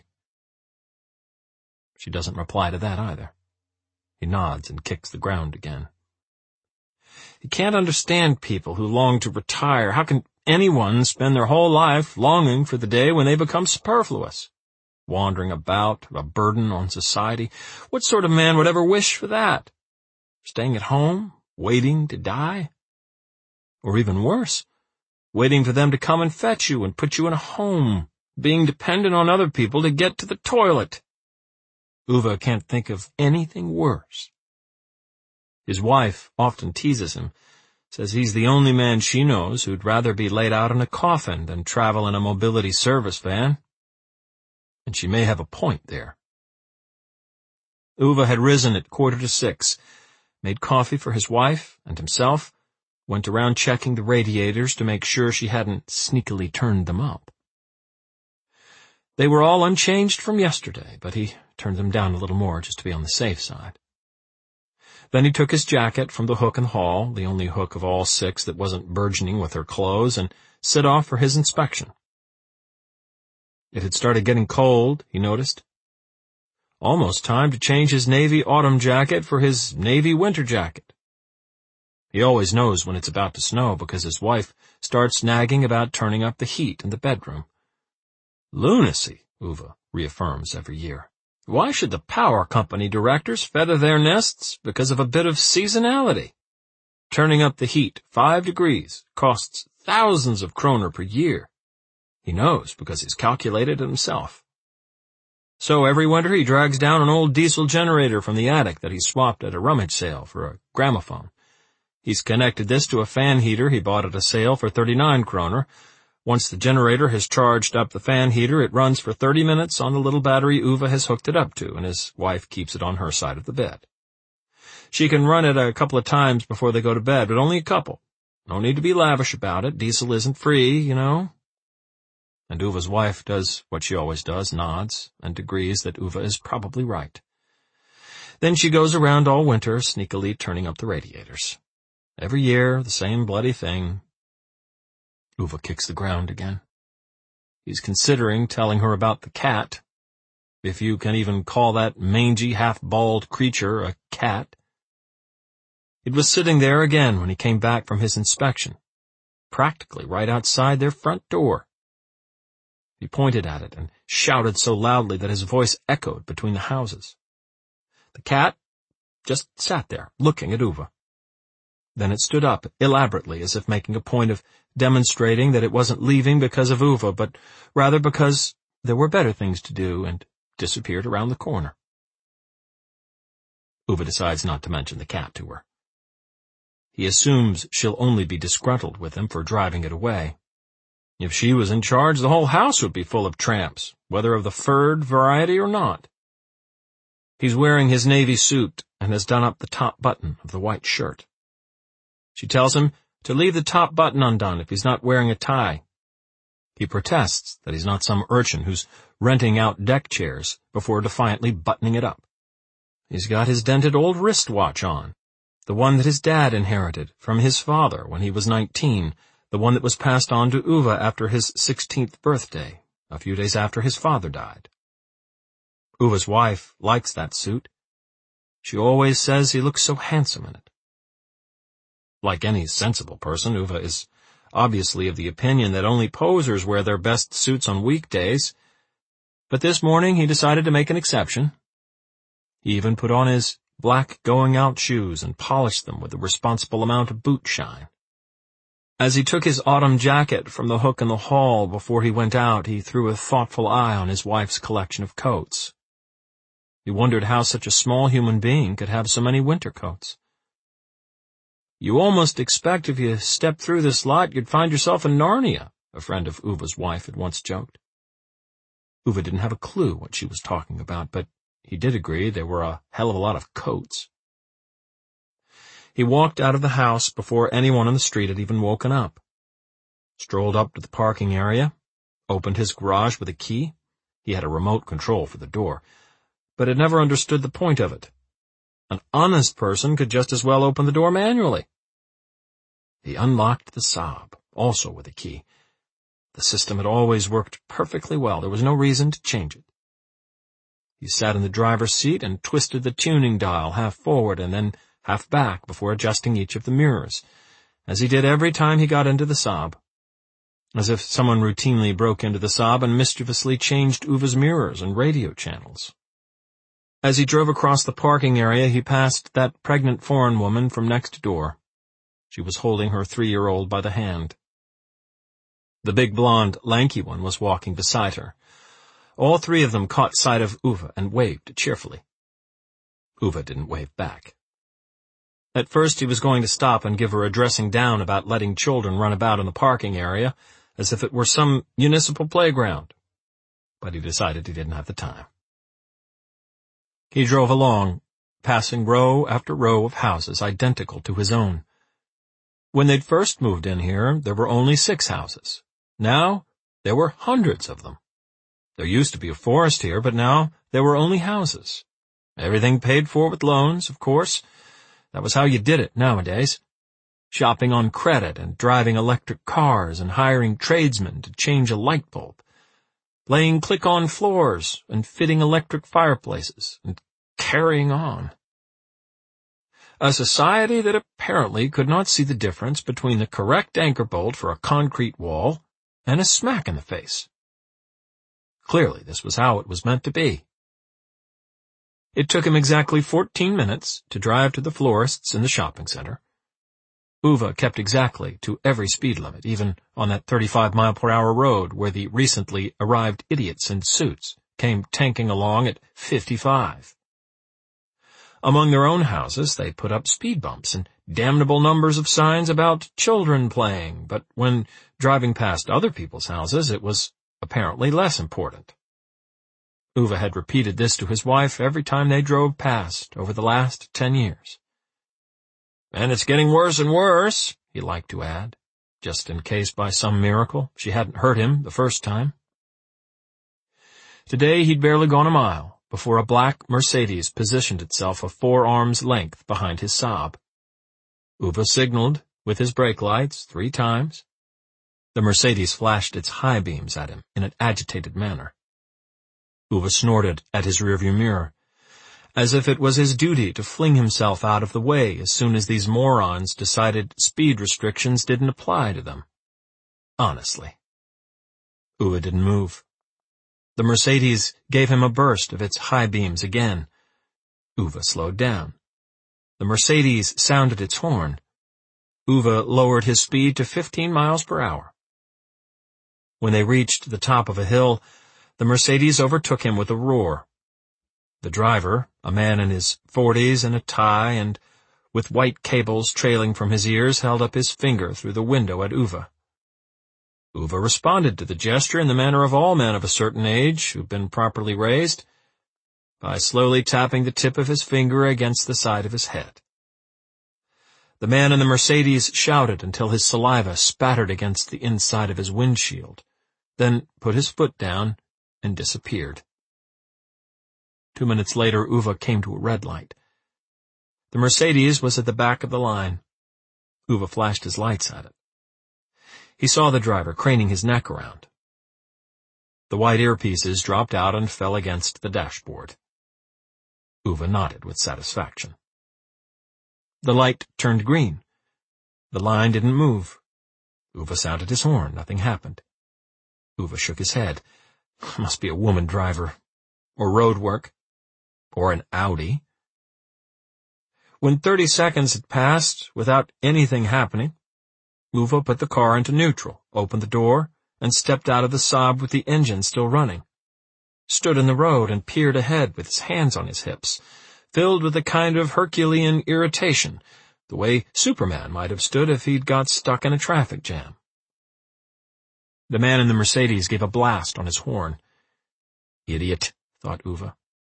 She doesn't reply to that either. He nods and kicks the ground again. He can't understand people who long to retire. How can anyone spend their whole life longing for the day when they become superfluous? Wandering about, a burden on society. What sort of man would ever wish for that? Staying at home, waiting to die? Or even worse, waiting for them to come and fetch you and put you in a home, being dependent on other people to get to the toilet. Uwe can't think of anything worse. His wife often teases him, says he's the only man she knows who'd rather be laid out in a coffin than travel in a mobility service van. And she may have a point there. Uwe had risen at quarter to six, made coffee for his wife and himself, went around checking the radiators to make sure she hadn't sneakily turned them up. They were all unchanged from yesterday, but he turned them down a little more just to be on the safe side. Then he took his jacket from the hook in the hall, the only hook of all six that wasn't burgeoning with her clothes, and set off for his inspection. It had started getting cold, he noticed. Almost time to change his navy autumn jacket for his navy winter jacket. He always knows when it's about to snow because his wife starts nagging about turning up the heat in the bedroom. Lunacy, Uwe reaffirms every year. Why should the power company directors feather their nests because of a bit of seasonality? Turning up the heat five degrees costs thousands of kroner per year. He knows because he's calculated it himself. So every winter he drags down an old diesel generator from the attic that he swapped at a rummage sale for a gramophone. He's connected this to a fan heater he bought at a sale for thirty-nine kroner. Once the generator has charged up the fan heater, it runs for thirty minutes on the little battery Uwe has hooked it up to, and his wife keeps it on her side of the bed. She can run it a couple of times before they go to bed, but only a couple. No need to be lavish about it. Diesel isn't free, you know. And Uwe's wife does what she always does, nods, and agrees that Uwe is probably right. Then she goes around all winter, sneakily turning up the radiators. Every year, the same bloody thing. Uwe kicks the ground again. He's considering telling her about the cat, if you can even call that mangy, half-bald creature a cat. It was sitting there again when he came back from his inspection, practically right outside their front door. He pointed at it and shouted so loudly that his voice echoed between the houses. The cat just sat there, looking at Uwe. Then it stood up, elaborately, as if making a point of demonstrating that it wasn't leaving because of Uwe, but rather because there were better things to do, and disappeared around the corner. Uwe decides not to mention the cat to her. He assumes she'll only be disgruntled with him for driving it away. If she was in charge, the whole house would be full of tramps, whether of the furred variety or not. He's wearing his navy suit and has done up the top button of the white shirt. She tells him to leave the top button undone if he's not wearing a tie. He protests that he's not some urchin who's renting out deck chairs before defiantly buttoning it up. He's got his dented old wristwatch on, the one that his dad inherited from his father when he was nineteen, the one that was passed on to Uwe after his sixteenth birthday, a few days after his father died. Uwe's wife likes that suit. She always says he looks so handsome in it. Like any sensible person, Uwe is obviously of the opinion that only posers wear their best suits on weekdays, but this morning he decided to make an exception. He even put on his black going-out shoes and polished them with a responsible amount of boot shine. As he took his autumn jacket from the hook in the hall before he went out, he threw a thoughtful eye on his wife's collection of coats. He wondered how such a small human being could have so many winter coats. You almost expect if you step through this lot you'd find yourself in Narnia, a friend of Uwe's wife had once joked. Uwe didn't have a clue what she was talking about, but he did agree there were a hell of a lot of coats. He walked out of the house before anyone on the street had even woken up, strolled up to the parking area, opened his garage with a key. He had a remote control for the door, but had never understood the point of it. An honest person could just as well open the door manually. He unlocked the Saab, also with a key. The system had always worked perfectly well. There was no reason to change it. He sat in the driver's seat and twisted the tuning dial half forward and then half back before adjusting each of the mirrors, as he did every time he got into the Saab. As if someone routinely broke into the Saab and mischievously changed Uwe's mirrors and radio channels. As he drove across the parking area, he passed that pregnant foreign woman from next door. She was holding her three-year-old by the hand. The big blonde, lanky one was walking beside her. All three of them caught sight of Uwe and waved cheerfully. Uwe didn't wave back. At first he was going to stop and give her a dressing down about letting children run about in the parking area, as if it were some municipal playground. But he decided he didn't have the time. He drove along, passing row after row of houses identical to his own. When they'd first moved in here, there were only six houses. Now, there were hundreds of them. There used to be a forest here, but now there were only houses. Everything paid for with loans, of course. That was how you did it nowadays. Shopping on credit and driving electric cars and hiring tradesmen to change a light bulb. Laying click-on floors and fitting electric fireplaces and carrying on. A society that apparently could not see the difference between the correct anchor bolt for a concrete wall and a smack in the face. Clearly, this was how it was meant to be. It took him exactly fourteen minutes to drive to the florist's in the shopping center. Uwe kept exactly to every speed limit, even on that thirty-five mile per hour road where the recently arrived idiots in suits came tanking along at fifty-five. Among their own houses, they put up speed bumps and damnable numbers of signs about children playing, but when driving past other people's houses, it was apparently less important. Uwe had repeated this to his wife every time they drove past over the last ten years. And it's getting worse and worse, he liked to add, just in case by some miracle she hadn't heard him the first time. Today he'd barely gone a mile before a black Mercedes positioned itself a forearm's length behind his Saab. Uwe signaled with his brake lights three times. The Mercedes flashed its high beams at him in an agitated manner. Uwe snorted at his rearview mirror, as if it was his duty to fling himself out of the way as soon as these morons decided speed restrictions didn't apply to them. Honestly. Uwe didn't move. The Mercedes gave him a burst of its high beams again. Uwe slowed down. The Mercedes sounded its horn. Uwe lowered his speed to fifteen miles per hour. When they reached the top of a hill, the Mercedes overtook him with a roar. The driver, a man in his forties in a tie and with white cables trailing from his ears, held up his finger through the window at Uwe. Uwe responded to the gesture in the manner of all men of a certain age who've been properly raised, by slowly tapping the tip of his finger against the side of his head. The man in the Mercedes shouted until his saliva spattered against the inside of his windshield, then put his foot down and disappeared. Two minutes later, Uwe came to a red light. The Mercedes was at the back of the line. Uwe flashed his lights at it. He saw the driver craning his neck around. The white earpieces dropped out and fell against the dashboard. Uwe nodded with satisfaction. The light turned green. The line didn't move. Uwe sounded his horn. Nothing happened. Uwe shook his head. Must be a woman driver. Or road work. Or an Audi. When thirty seconds had passed without anything happening, Uwe put the car into neutral, opened the door, and stepped out of the Saab with the engine still running. Stood in the road and peered ahead with his hands on his hips, filled with a kind of Herculean irritation, the way Superman might have stood if he'd got stuck in a traffic jam. The man in the Mercedes gave a blast on his horn. Idiot, thought Uwe.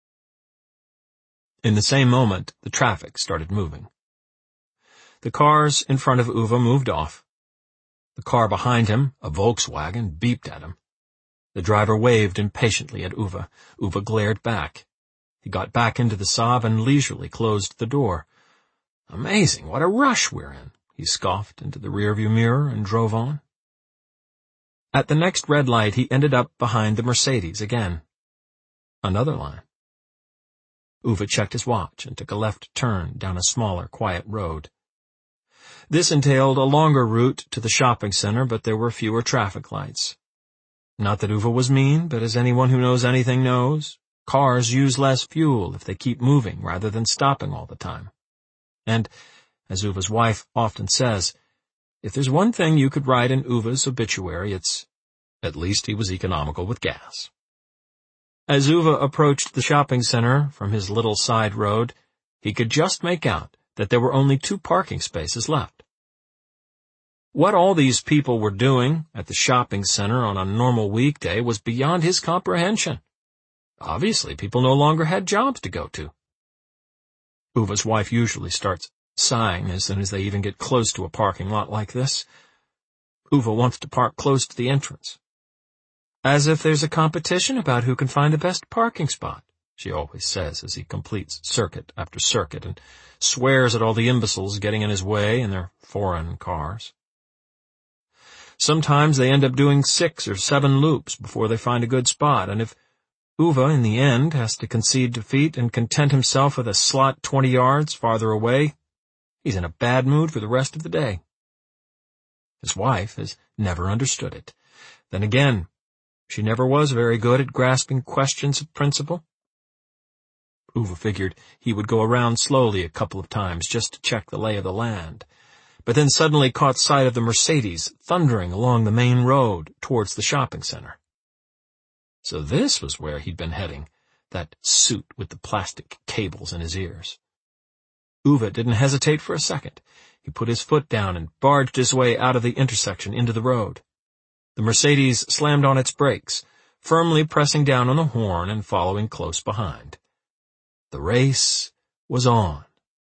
In the same moment, the traffic started moving. The cars in front of Uwe moved off. The car behind him, a Volkswagen, beeped at him. The driver waved impatiently at Uwe. Uwe glared back. He got back into the Saab and leisurely closed the door. Amazing, what a rush we're in, he scoffed into the rearview mirror and drove on. At the next red light, he ended up behind the Mercedes again. Another line. Uwe checked his watch and took a left turn down a smaller, quiet road. This entailed a longer route to the shopping center, but there were fewer traffic lights. Not that Uwe was mean, but as anyone who knows anything knows, cars use less fuel if they keep moving rather than stopping all the time. And, as Uwe's wife often says, if there's one thing you could write in Uwe's obituary, it's, at least he was economical with gas. As Uwe approached the shopping center from his little side road, he could just make out that there were only two parking spaces left. What all these people were doing at the shopping center on a normal weekday was beyond his comprehension. Obviously, people no longer had jobs to go to. Uva's wife usually starts sighing as soon as they even get close to a parking lot like this. Uva wants to park close to the entrance. As if there's a competition about who can find the best parking spot, she always says as he completes circuit after circuit and swears at all the imbeciles getting in his way in their foreign cars. Sometimes they end up doing six or seven loops before they find a good spot, and if Uva, in the end, has to concede defeat and content himself with a slot twenty yards farther away, he's in a bad mood for the rest of the day. His wife has never understood it. Then again, she never was very good at grasping questions of principle. Uva figured he would go around slowly a couple of times just to check the lay of the land, but then suddenly caught sight of the Mercedes thundering along the main road towards the shopping center. So this was where he'd been heading, that suit with the plastic cables in his ears. Uva didn't hesitate for a second. He put his foot down and barged his way out of the intersection into the road. The Mercedes slammed on its brakes, firmly pressing down on the horn and following close behind. The race was on.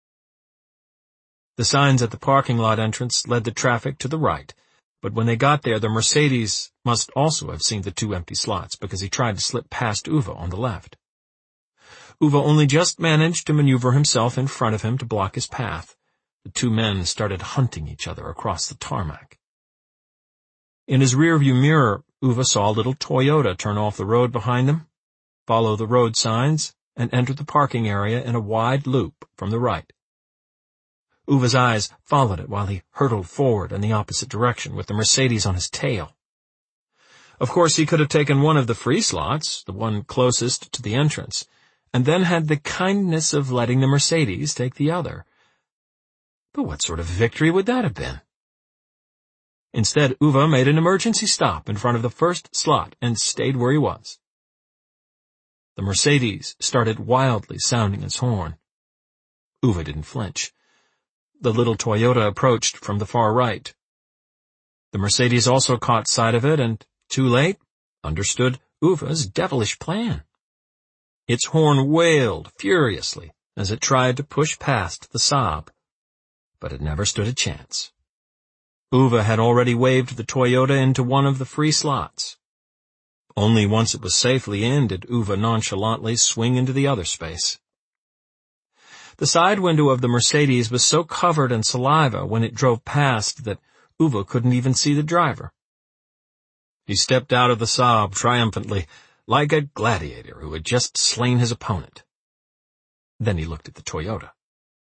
The signs at the parking lot entrance led the traffic to the right, but when they got there, the Mercedes must also have seen the two empty slots because he tried to slip past Uva on the left. Uva only just managed to maneuver himself in front of him to block his path. The two men started hunting each other across the tarmac. In his rearview mirror, Uva saw a little Toyota turn off the road behind them, follow the road signs, and enter the parking area in a wide loop from the right. Uva's eyes followed it while he hurtled forward in the opposite direction with the Mercedes on his tail. Of course, he could have taken one of the free slots, the one closest to the entrance, and then had the kindness of letting the Mercedes take the other. But what sort of victory would that have been? Instead, Uva made an emergency stop in front of the first slot and stayed where he was. The Mercedes started wildly sounding its horn. Uva didn't flinch. The little Toyota approached from the far right. The Mercedes also caught sight of it and, too late, understood Uva's devilish plan. Its horn wailed furiously as it tried to push past the Saab, but it never stood a chance. Uva had already waved the Toyota into one of the free slots. Only once it was safely in did Uva nonchalantly swing into the other space. The side window of the Mercedes was so covered in saliva when it drove past that Uva couldn't even see the driver. He stepped out of the Saab triumphantly, like a gladiator who had just slain his opponent. Then he looked at the Toyota.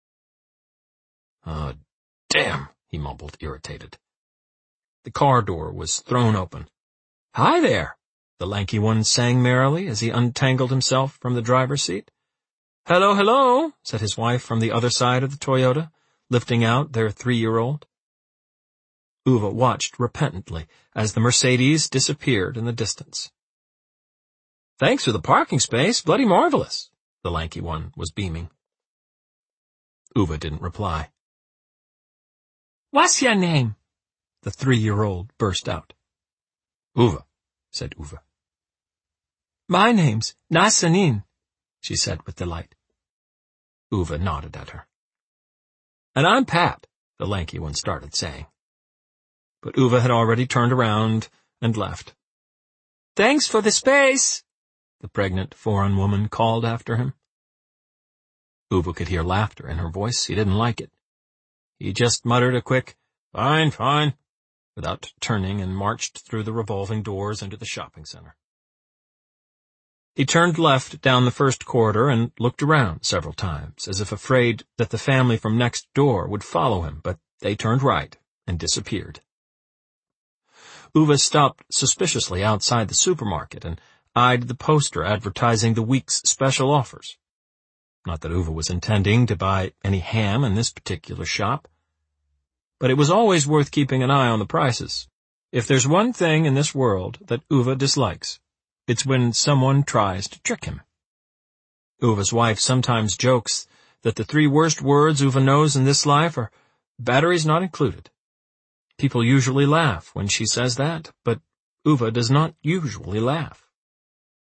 "Oh, damn," he mumbled, irritated. The car door was thrown open. "Hi there," the lanky one sang merrily as he untangled himself from the driver's seat. "Hello, hello," said his wife from the other side of the Toyota, lifting out their three-year-old. Uva watched repentantly as the Mercedes disappeared in the distance. "Thanks for the parking space, bloody marvelous," the lanky one was beaming. Uva didn't reply. "What's your name?" the three-year-old burst out. "Uva," said Uva. "My name's Nazanin," she said with delight. Uva nodded at her. "And I'm Pat," the lanky one started saying. But Uva had already turned around and left. "Thanks for the space," the pregnant foreign woman called after him. Uva could hear laughter in her voice. He didn't like it. He just muttered a quick, "Fine, fine," without turning and marched through the revolving doors into the shopping center. He turned left down the first corridor and looked around several times, as if afraid that the family from next door would follow him, but they turned right and disappeared. Uva stopped suspiciously outside the supermarket and eyed the poster advertising the week's special offers. Not that Uva was intending to buy any ham in this particular shop, but it was always worth keeping an eye on the prices. If there's one thing in this world that Uva dislikes, it's when someone tries to trick him. Uva's wife sometimes jokes that the three worst words Uva knows in this life are batteries not included. People usually laugh when she says that, but Uva does not usually laugh.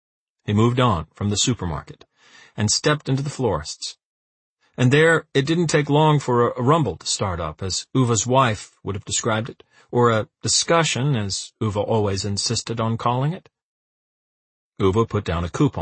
He moved on from the supermarket and stepped into the florist's. And there, it didn't take long for a, a rumble to start up, as Uva's wife would have described it, or a discussion, as Uva always insisted on calling it. Uva put down a coupon